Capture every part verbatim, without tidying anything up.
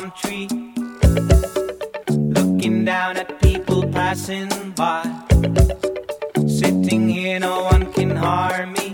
palm tree, looking down at people passing by. Sitting here, no one can harm me.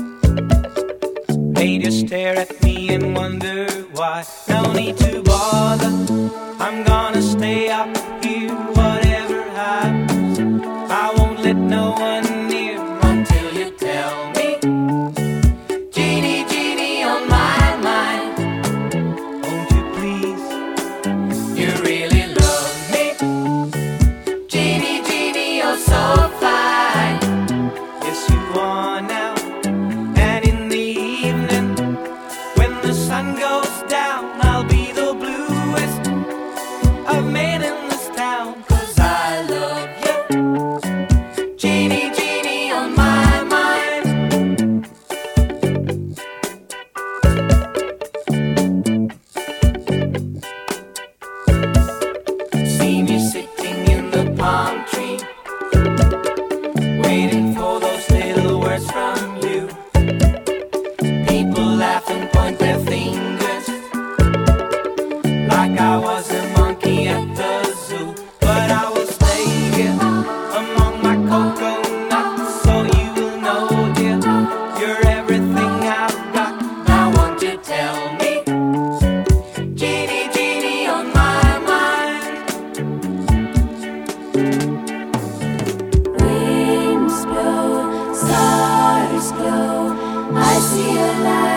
They just stare at me and wonder why. No need to bother, I'm gonna stay up here. Whatever happens, I won't let no one near until you tell me. Genie, genie on my mind, won't you please? You really love me. Genie, genie, you're so fine. Yes, you are now. And in the evening, when the sun goes down, I'll be the bluest of men in this town. 'Cause I love you. Genie, genie on my mind. See me sitting in the palm tree, waiting for those little words from you. People laugh and point their fingers like I was a monkey at the zoo. But I will stay here among my coconuts, so you will know, dear, you're everything I've got. Now won't you tell me, Genie, genie on my mind. Winds blow, stars glow, I see a light.